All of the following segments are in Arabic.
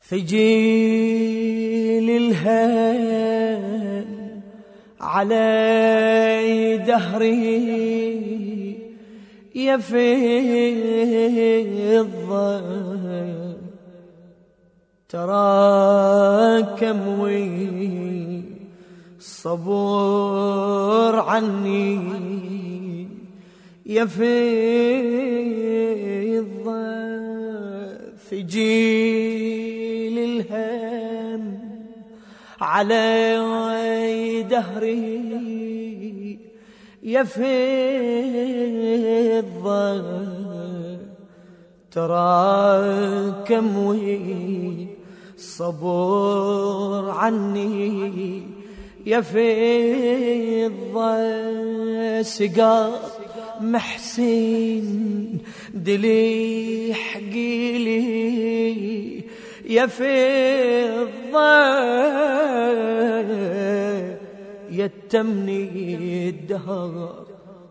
ثجيل الهم على دهري يفض تراكم والصبر عني يفض ثجيل الهم على دهري يفض تراكم والصبر عني يفض سقاط محسن دلي حقيلي يفض يتمني الدهر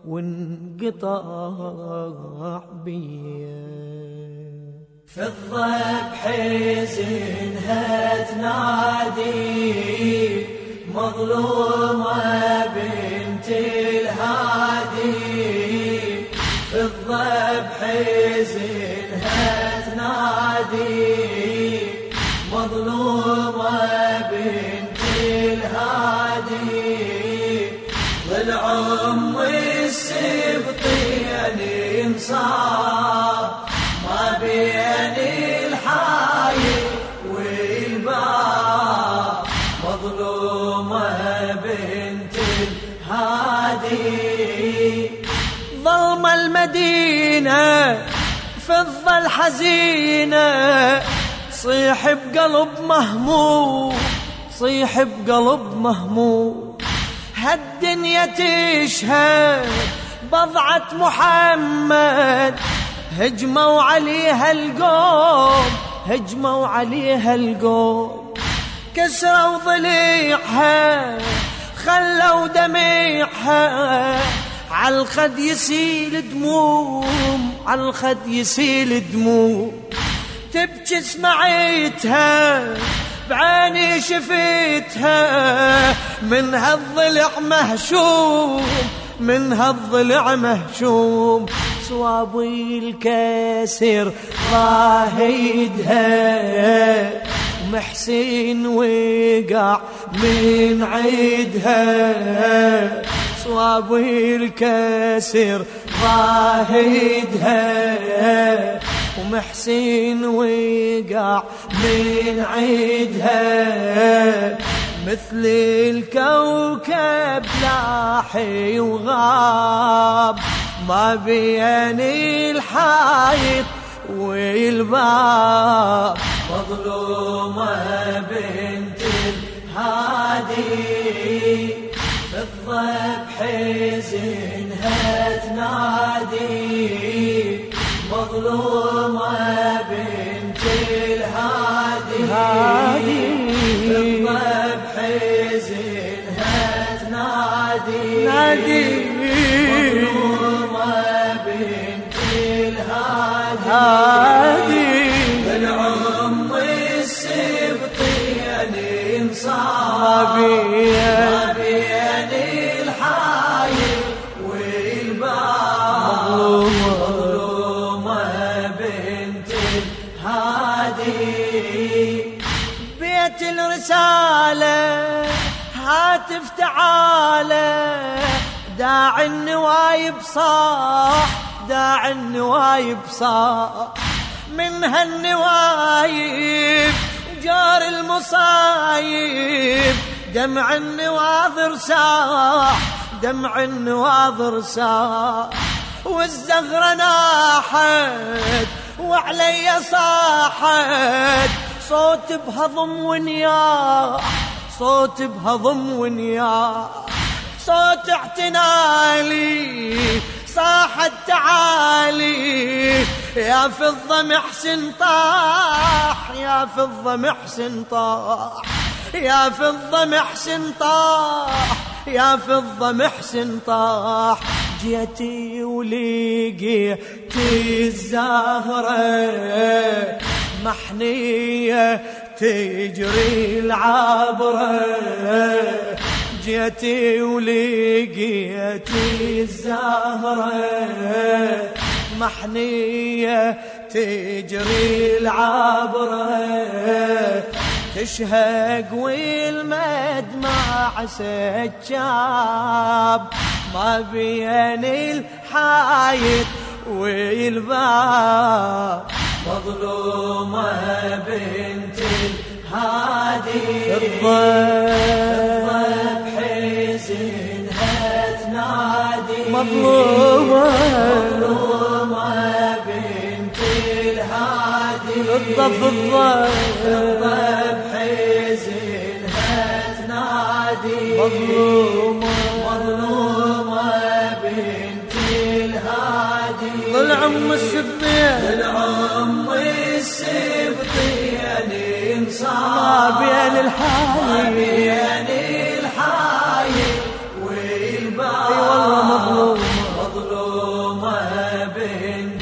وانقطع بيا فضة بحزنها تنادي مظلومة بنت الهادي فضة بحزنها تنادي مظلومة بنت الهادي ظل عمري السبطين انصاب ما بين الحايل والباب مظلومة بنت الهادي ظلم المدينة فضة الحزينة صيح بقلب مهموم صيح بقلب مهموم هالدنيا تشهد بضعة محمد هجموا عليها القوم هجموا عليها القوم كسروا ضليعها خلوا دميعها عالخد يسيل دموم عالخد يسيل دموم تبكي سمعيتها بعيني شفيتها من هالضلع مهشوم من هالضلع مهشوم صوابي الكسر ضاهيدها محسن وقع من عيدها صوابي الكسر ضاهيدها ومحسن وقع من عيدها مثل الكوكب لاحي وغاب ما بين الحائط والباب مظلومة بنت الهادي فضة بحزنها تنادي مظلومة بنت الهادي فضة بحزنها تنادي مظلومة بنت الهادي بالعم السبطين انصاب ما بين الحايل والباب مظلومة بنت الهادي بيت الرسالة هاتف تعالى داعي النوايب صاح داعي النوايب صاح من هالنوايب جار المصايب دمع النواظر ساح دمع النواظر ساح والزغرة ناحت وعلي صاحت صوت بهضم ونياح صوت بهضم ونياح صوت اعتنالي صاحت تعالي يا فضة محسن طاح يا فضة محسن طاح يا فضة محسن طاح يا فضة محسن طاح جيتي ولقيتي الزهرة محنية تجري العبرة، جيتي ولقيتي الزهرة، محنية تجري العبرة، تشهق والمدمع سجاب، ما بين الحايط والباب، مظلومة بنت الهادي، الضب حزنها تنادي، مظلومة بنت الهادي، الضب حزنها تنادي، مظلومة بنت الهادي، ضل عم السبيل العم السبطين انصار، ما بين الحايط والباب، اي والله مظلومة، مظلومة بنت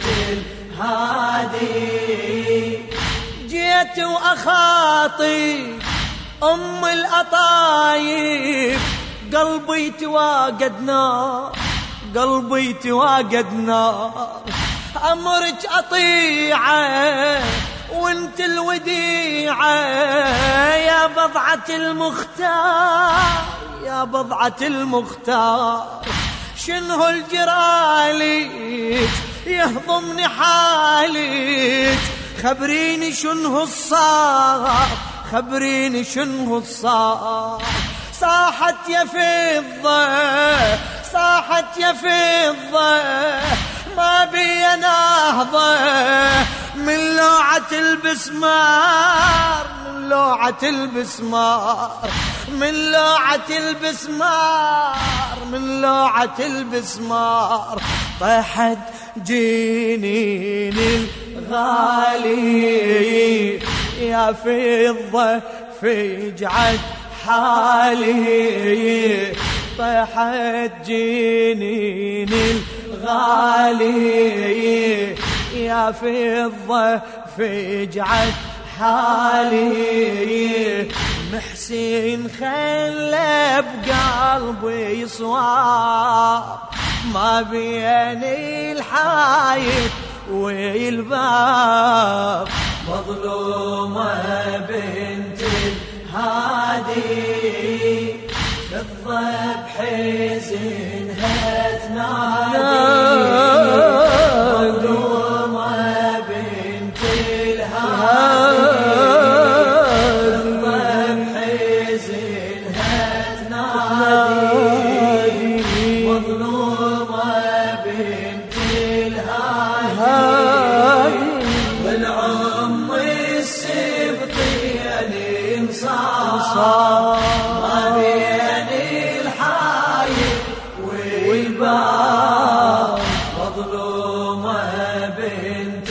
الهادي، جيت واخاطي ام الأطايب، قلبي تواقد نار، قلبي تواقد نار، أمرك أطيعه وانت الوديعة، يا بضعة المختار، يا بضعة المختار، شنو الجرالك يهضمني حالك، خبريني شنو الصار، خبريني شنو الصار، صاحت يا فضة، صاحت يا فضة، ما بي نهضة من لوعة البسمار، من لوعة البسمار، من لوعة البسمار، من لوعة البسمار، طاحت جنين الغالي، يا فضة فجعت حالي، طاحت جنين الغالي، يا فضة فجعت حالي، محسن خلى بقلبي صواب، ما بين الحايط والباب، مظلومة بنت الهادي، الضب حزنها تنادي، مظلومة بنت الهادي، الضب حزنها تنادي، مظلومة بنت الهادي، والعم السبطين انصار، ما بين الحايط والباب، مظلومة بنت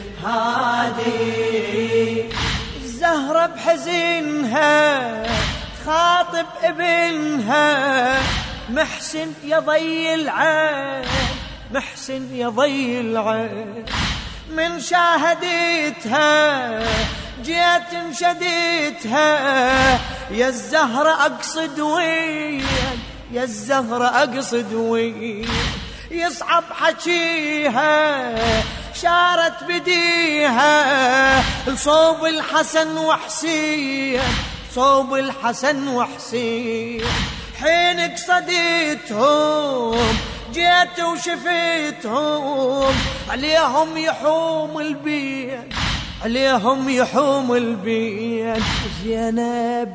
الهادي، الزهرة بحزنها تخاطب ابنها، محسن يا ضي العين، محسن يا ضي العين، من شاهدتها جيت انشدتها، يا الزهرة أقصد وين، يا الزهرة أقصد وين، يصعب حكيها شارت بديها، لصوب الحسن وحسين، صوب الحسن وحسين، حين قصدتهم جيت وشفتهم، عليهم يحوم البين، عليهم يحوم البين، زينب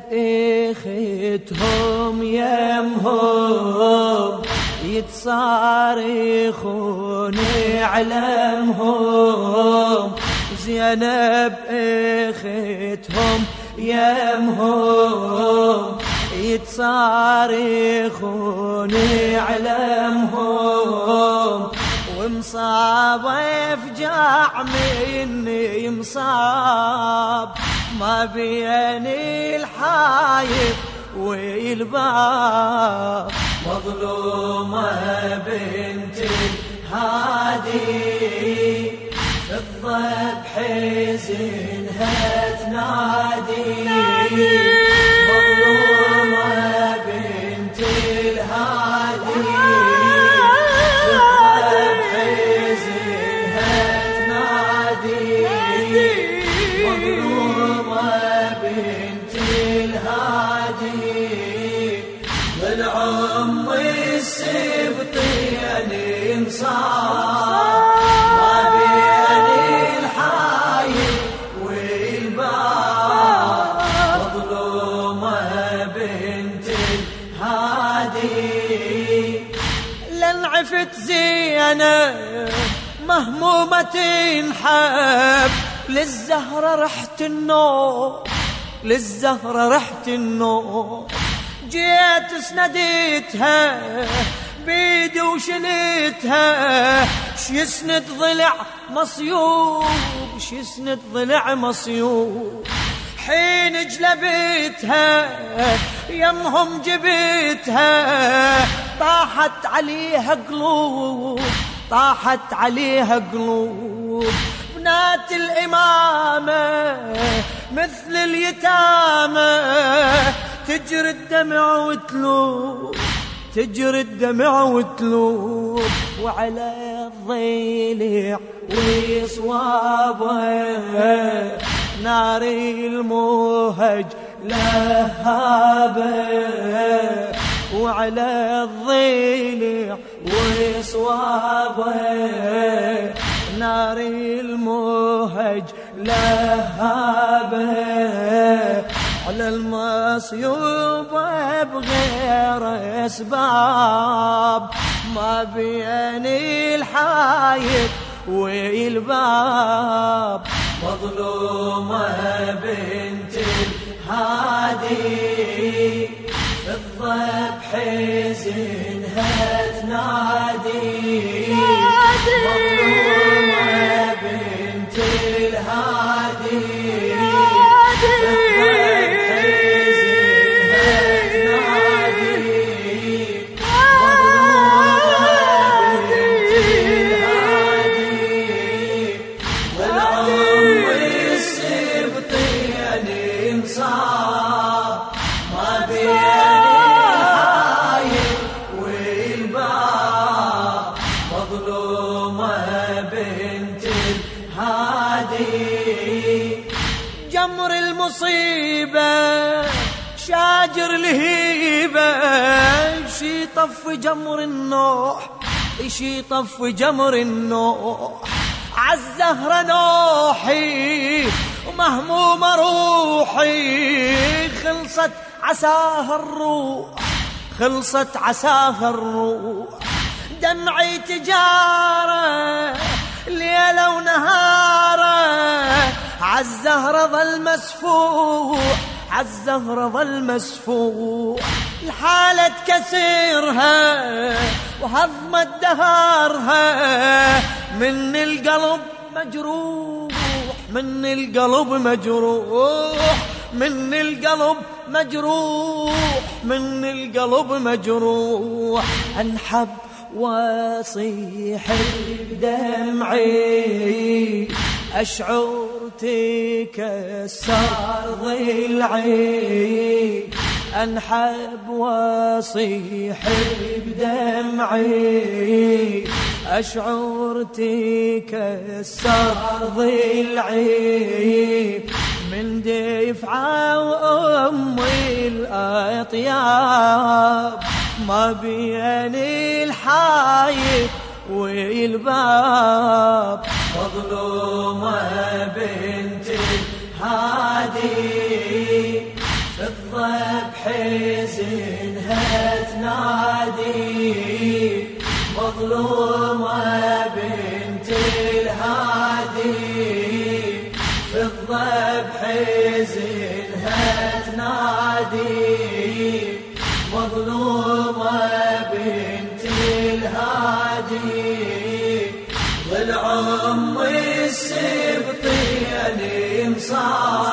اختهم يمهم، يتصارخون علمهم، زينب اختهم يمهم، يتصارخون علمهم، ومصاب فجاع مني مصاب، ما بين الحايط والباب، مظلومة بنت الهادي، الضبح زينها تنادي مظلومة بنت الهادي الضبح زينها تنادي مظلومة بنت الهادي والعم السبطين انصار عفت زينب مهمومة تنحب للزهرة رحت النوم للزهرة رحت النوم جيت سنديتها بيدي وشلتها شيسند ضلع مصيوب شيسند ضلع مصيوب حين جلبتها يمهم جبتها طاحت عليها قلوب طاحت عليها قلوب بنات الإمامة مثل اليتامى تجري الدمع وتلوب تجري الدمع وتلوب وعلى الضلع وصوابه نار الموهج لهابه وعلى الضلع وصوابه نار الموهج لهابه على المصيوب بغير اسباب ما بين الحايط والباب مظلومة بنت الهادي الضبح زينها تنادي مظلومة بنت الهادي الضبح زينها تنادي مظلومة بنت الهادي والعم السبطين انصار ما بين جمر المصيبة شاجر الهيبة شي طف جمر النوح شي طف جمر النوح عالزهرة نوحي ومهمومة روحي خلصت عساها الروح خلصت عساها الروح دمعي تجارة ليلة ونهارة عالزهرة ظل مسفوح عالزهرة ظل مسفوح الحالة كسرها وهضمت دهارها من القلب مجروح من القلب مجروح من القلب مجروح من القلب مجروح انحب واصيح بدمعي أشعر تكسر ضلعي أنحب واصيح بدمعي أشعر تكسر ضلعي من دفعة وأمي الأطياب ما بين الحايط والباب مظلومة بنت الهادي الضبح زينها تنادي مظلومة بنت الهادي الضبح زينها تنادي مظلومة بنت الهادي والعم السبطين انصار